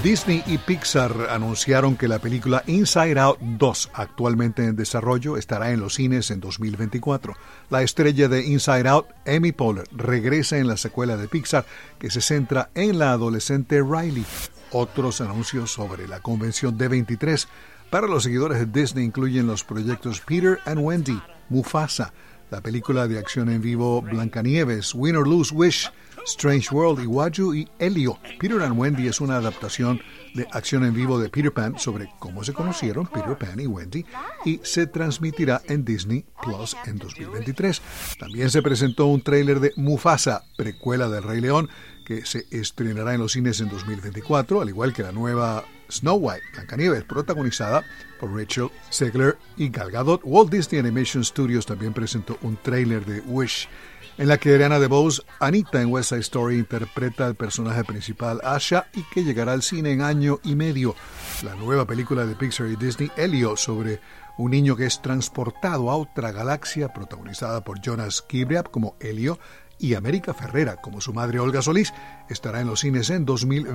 Disney y Pixar anunciaron que la película Inside Out 2, actualmente en desarrollo, estará en los cines en 2024. La estrella de Inside Out, Amy Poehler, regresa en la secuela de Pixar que se centra en la adolescente Riley. Otros anuncios sobre la convención D23 para los seguidores de Disney incluyen los proyectos Peter and Wendy, Mufasa, la película de acción en vivo Blancanieves, Win or Lose Wish, Strange World, Iwaju y Elio. Peter and Wendy es una adaptación de acción en vivo de Peter Pan sobre cómo se conocieron Peter Pan y Wendy y se transmitirá en Disney Plus en 2023. También se presentó un tráiler de Mufasa, precuela del Rey León, que se estrenará en los cines en 2024, al igual que la nueva Snow White, Blancanieves, protagonizada por Rachel Zegler y Gal Gadot. Walt Disney Animation Studios también presentó un tráiler de Wish, en la que Ariana DeBose, Anita en West Side Story, interpreta al personaje principal Asha y que llegará al cine en año y medio. La nueva película de Pixar y Disney, Elio, sobre un niño que es transportado a otra galaxia, protagonizada por Jonas Kibriab como Elio y América Ferrera como su madre Olga Solís, estará en los cines en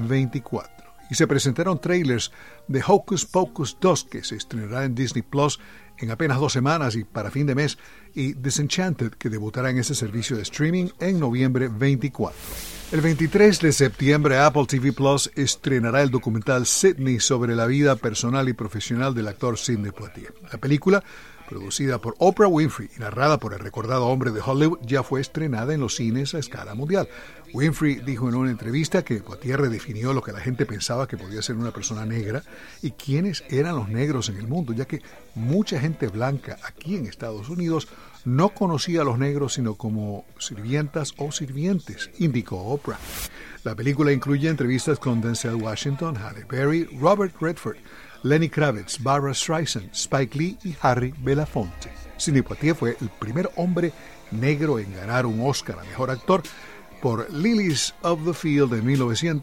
2024. Y se presentaron trailers de Hocus Pocus 2, que se estrenará en Disney Plus en apenas 2 semanas y para fin de mes, y Disenchanted, que debutará en ese servicio de streaming en noviembre 24. El 23 de septiembre, Apple TV Plus estrenará el documental Sydney sobre la vida personal y profesional del actor Sidney Poitier. La película, producida por Oprah Winfrey y narrada por el recordado hombre de Hollywood, ya fue estrenada en los cines a escala mundial. Winfrey dijo en una entrevista que Poitier redefinió lo que la gente pensaba que podía ser una persona negra y quiénes eran los negros en el mundo, ya que mucha gente blanca aquí en Estados Unidos no conocía a los negros sino como sirvientas o sirvientes, indicó Oprah. La película incluye entrevistas con Denzel Washington, Halle Berry, Robert Redford, Lenny Kravitz, Barbra Streisand, Spike Lee y Harry Belafonte. Sidney Poitier fue el primer hombre negro en ganar un Oscar a Mejor Actor por Lilies of the Field de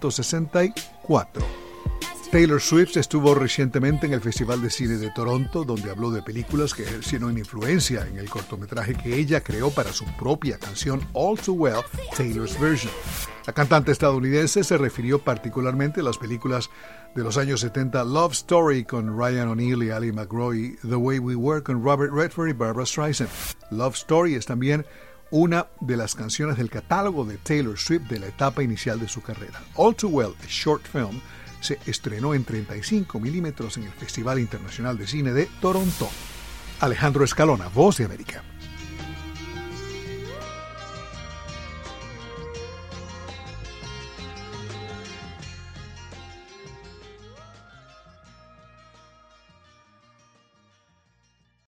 1964. Taylor Swift estuvo recientemente en el Festival de Cine de Toronto, donde habló de películas que ejercieron influencia en el cortometraje que ella creó para su propia canción All Too Well, Taylor's Version. La cantante estadounidense se refirió particularmente a las películas de los años 70 Love Story con Ryan O'Neal y Ali McGraw y The Way We Were con Robert Redford y Barbra Streisand. Love Story es también una de las canciones del catálogo de Taylor Swift de la etapa inicial de su carrera. All Too Well, a short film, se estrenó en 35 milímetros en el Festival Internacional de Cine de Toronto. Alejandro Escalona, Voz de América.